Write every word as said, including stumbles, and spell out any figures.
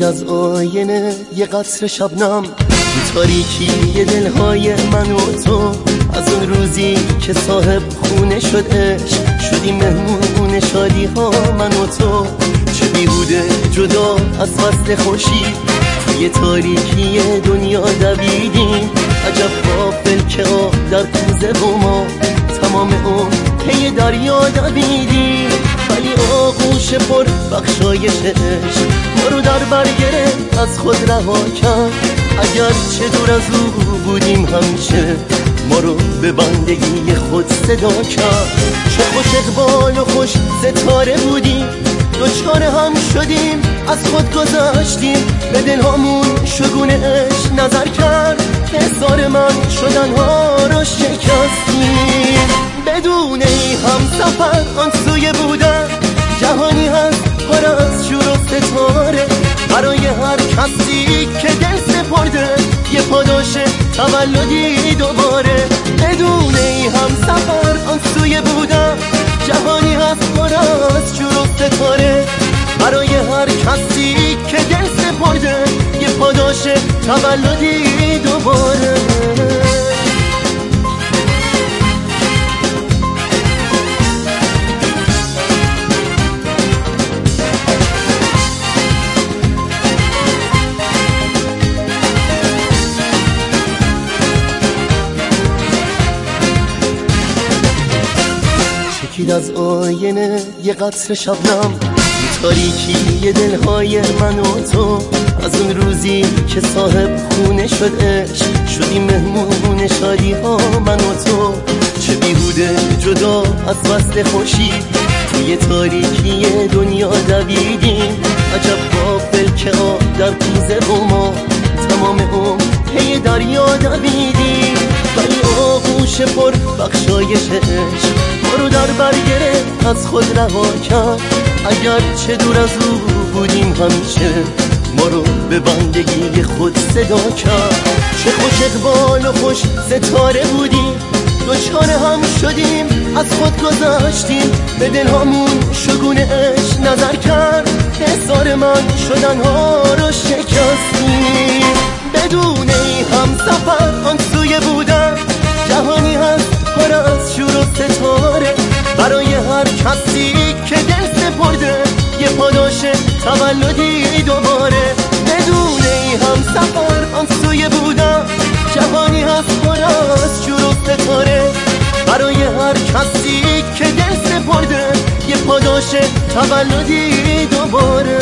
چکید از آینه یه قطره شبنم تو تاریکی دلهای من و تو، از اون روزی که صاحب خونه شد عشق، شدیم مهمون شادی ها من و تو. چه بیهوده جدا از فصل خوشی توی تاریکی دنیا دویدیم، عجب غافل که آب در کوزه و ما تمام اون پی دریا دویدیم. ولی آغوش پر بخشایش عشق ما رو در بر گرفت، از خود رها کرد. اگر چه دور از او بودیم همیشه ما رو به بندگی خود صدا کرد. چه خوش اقبال و خوش ستاره بودیم، دوچار هم شدیم از خود گذشتیم. به دلهامون شگون عشق نظر کرد، حصار من شدنها رو شکستیم. بدون ای هم سفر آن سوی بودن، جهانی هست پر از شور و ستاره. برای هر کسی که دل سپرده یه پاداش تولدی دوباره. بدون ای هم سفر آن سوی بودن، جهانی هست پر از شور و ستاره. برای هر کسی که دل سپرده یه پاداش تولدی دوباره. چکید از آینه یه قطره شبنم تو تاریکی دلهای من و تو، از اون روزی که صاحب خونه شد عشق، شدیم مهمون شادی ها من و تو. چه بیهوده جدا از فصل خوشی توی تاریکی دنیا دویدیم، عجب غافل که آب در کوزه و ما تمام اون پی دریا دویدیم. ولی آغوش پر بخشایش عشق ما رو در بر گرفت، از خود رها کرد. اگر چه دور از او بودیم همیشه ما رو به بندگی خود صدا کرد. چه خوش اقبال و خوش ستاره بودیم، دوچار هم شدیم از خود گذشتیم. به دلهامون شگون عشق نظر کرد، حصار من شدنها رو شکستیم. بدون ای هم سفر آن سوی بودن، جهانی هست پر از شور و ستاره. برای هر کسی که دل سپرده یه پاداش تولدی دوباره. بدون ای هم سفر آن سوی بودن، جهانی هست پر از شور و ستاره. برای هر کسی که دل سپرده یه پاداش تولدی دوباره.